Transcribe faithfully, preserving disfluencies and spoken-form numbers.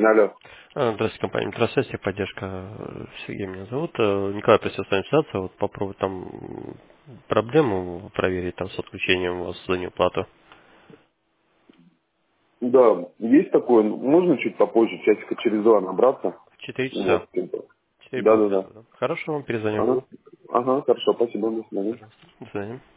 Алло. А, Здравствуйте, компания «Метросвязь», поддержка. э, Сергей меня зовут. Э, Николай, просил с вами связаться, вот попробовать там м, проблему проверить там с отключением у вас за неуплату. Да, есть такое. Можно чуть попозже, часика через два набраться? В четыре часа. Вот, типа. Четыре Да, да, да. полдесятого, да? Хорошо, вам перезвоню. Ага. Ага, хорошо, спасибо, до свидания. Пожалуйста. До свидания.